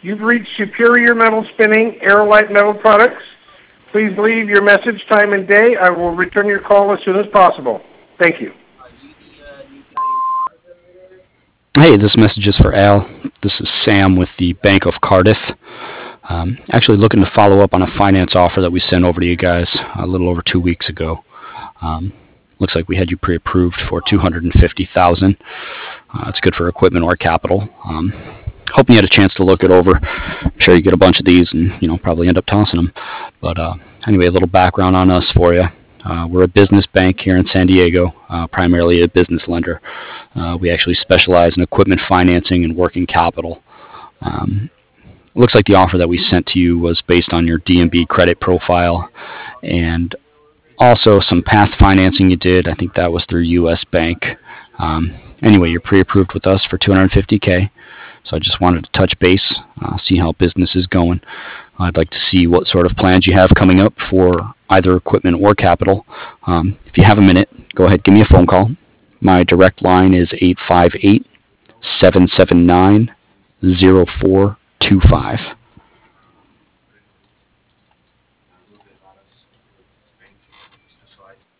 You've reached Superior Metal Spinning Aerolite Metal Products. Please leave your message, time, and day. I will return your call as soon as possible. Thank you. Hey, this message is for Al. This is Sam with the Bank of Cardiff. Actually looking to follow up on a finance offer that we sent over to you guys a little over 2 weeks ago. Looks like we had you pre-approved for $250,000. It's good for equipment or capital. Hoping you had a chance to look it over. I'm sure you get a bunch of these and probably end up tossing them. But anyway, a little background on us for you. We're a business bank here in San Diego, primarily a business lender. We actually specialize in equipment financing and working capital. Looks like the offer that we sent to you was based on your D&B credit profile and also some past financing you did. I think that was through U.S. Bank. Anyway, you're pre-approved with us for $250K. So I just wanted to touch base, see how business is going. I'd like to see what sort of plans you have coming up for either equipment or capital. If you have a minute, go ahead, give me a phone call. My direct line is 858-779-0425.